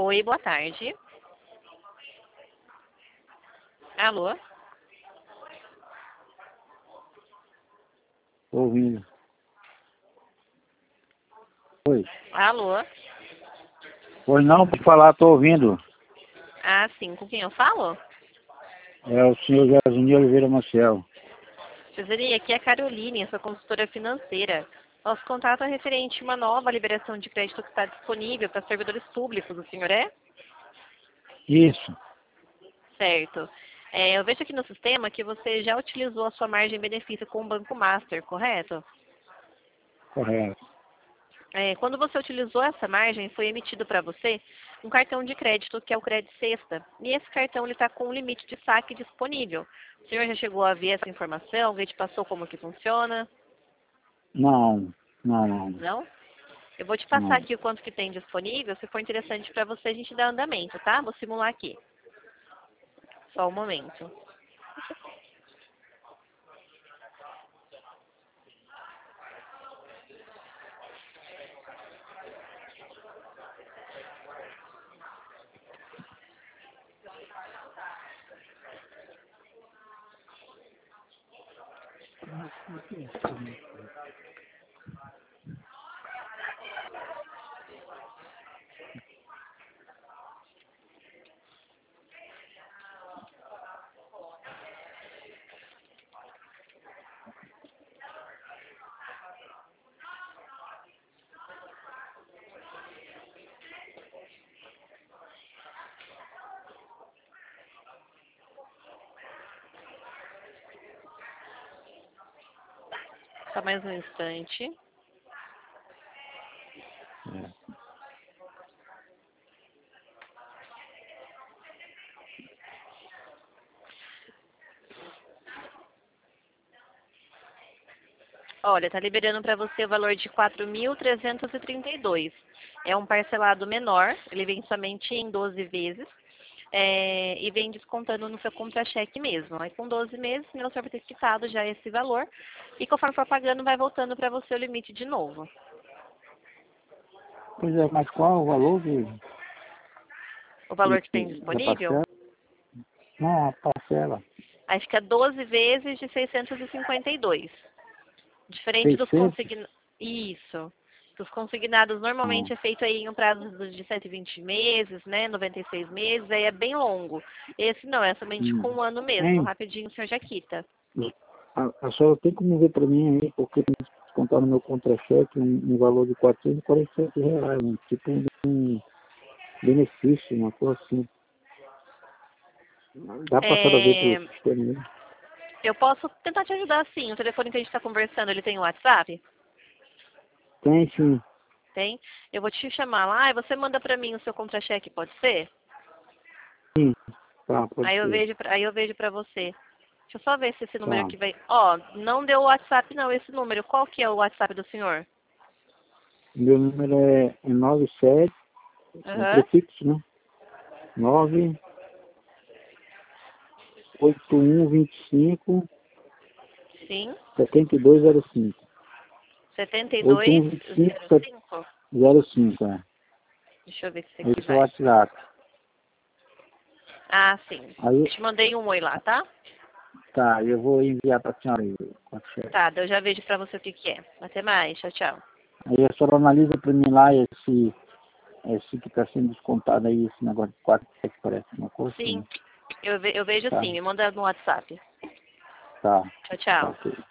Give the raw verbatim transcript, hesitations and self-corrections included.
Oi, boa tarde. Alô? Tô ouvindo. Oi. Alô? Oi, não, pode falar, tô ouvindo. Ah, sim. Com quem eu falo? É o senhor Jazinho Oliveira Maciel. Cesaria, aqui é a Caroline, eu sou consultora financeira. Nosso contato é referente a uma nova liberação de crédito que está disponível para servidores públicos. O senhor é? Isso, Certo. É, eu vejo aqui no sistema que você já utilizou a sua margem de benefício com o Banco Master, correto? correto. É, quando você utilizou essa margem, foi emitido para você um cartão de crédito, que é o Crédito Sexta. E esse cartão está com um limite de saque disponível. O senhor já chegou a ver essa informação? Alguém te passou como que funciona? Não, não, não, Não? Eu vou te passar não. aqui o quanto que tem disponível. Se for interessante para você, a gente dá andamento, tá? Vou simular aqui. Só um momento. Só mais um instante. É. Olha, tá liberando para você o valor de quatro mil trezentos e trinta e dois. É um parcelado menor, ele vem somente em doze vezes. É, e vem descontando no seu contra-cheque mesmo. Aí com doze meses, né, o senhor vai ter quitado já esse valor. E conforme for pagando, vai voltando para você o limite de novo. Pois é, mas qual o valor de, O valor que tem de- da disponível, parcela? Não, a parcela. aí fica doze vezes de seiscentos e cinquenta e dois. Diferente dos seiscentos? consignados. Isso. Os consignados normalmente Não. é feito aí em um prazo de cento e vinte meses, né? noventa e seis meses, aí é bem longo. Esse não, é somente com Hum. um ano mesmo. Hein? Rapidinho o senhor já quita. A, a senhora tem como ver para mim aí, porque tem que descontar no meu contra-cheque um, um valor de quatrocentos e quarenta e sete reais, um, tipo um benefício, uma coisa assim. Dá para a senhora ver pelo É, sistema aí? eu posso tentar te ajudar sim. O telefone que a gente está conversando, ele tem o WhatsApp? Tem sim. Tem? Eu vou te chamar lá e você manda para mim o seu contra-cheque, pode ser? Sim, tá, pode Aí eu ser. vejo, pra- aí eu vejo para você. Deixa eu só ver se esse número Tá. aqui vai. Ó, não deu o WhatsApp não, esse número. Qual que é o WhatsApp do senhor? Meu número é, é nove sete, é um Aham. prefixo, né? nove oito um dois cinco Sim. sete dois zero cinco. setenta e oito dois um dois cinco zero sete cinco. zero cinco, é. Deixa eu ver se esse aqui Esse é o vai. WhatsApp. Ah, sim. Aí, Te mandei um oi lá, tá? tá, eu vou enviar para a senhora aí, o contra-cheque. Tá, eu já vejo pra você o que que é. Até mais. Tchau, tchau. Aí a senhora analisa para mim lá esse, esse que está sendo descontado aí, esse negócio de quatro sete parece uma coisa assim, Sim, né? eu, ve eu vejo Tá, sim. Me manda no WhatsApp. tá, Tchau, tá, tchau. ok.